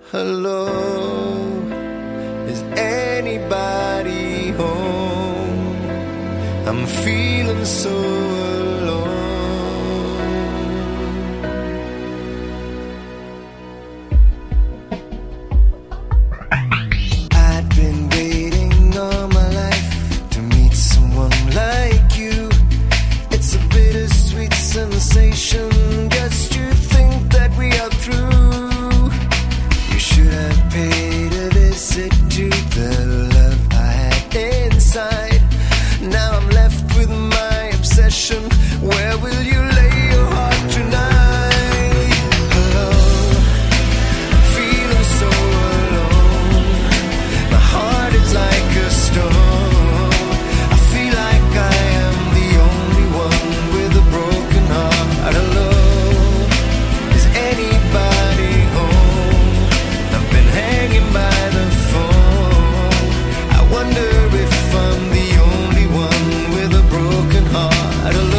Hello, is anybody home? I'm feeling so alone. I'd been waiting all my life to meet someone like you. It's a bittersweet sensation just to think that we are through. You should have paid a visit to the love I had inside. Now I'm left with my obsession. Where will you lay your heart tonight? Hello, I'm feeling so alone. My heart is like a stone. I feel like I am the only one with a broken heart. Hello, is anybody home? I've been hanging by the phone. I wonder if I'm the only one with a broken heart. Hello.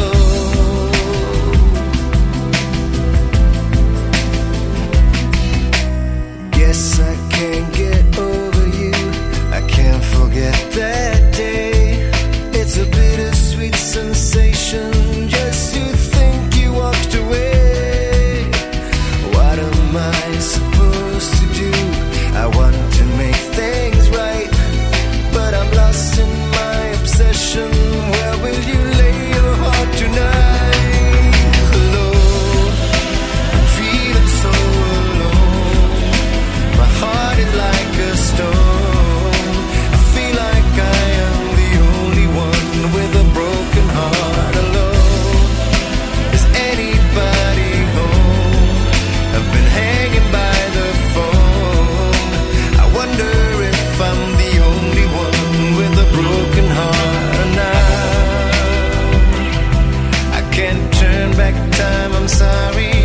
Guess I can't get over you. I can't forget that day. It's a bittersweet sensation just to think you walked away. What am I supposed to do? I want to make things right, but I'm lost in my obsession. Where will you lay your heart tonight? Hello, I'm feeling so alone. My heart is like a stone. I feel like I am the only one with a broken heart. Hello, is anybody home? I've been hanging by the phone. I wonder if I'm the only one with a broken heart now. I can't turn back time, I'm sorry.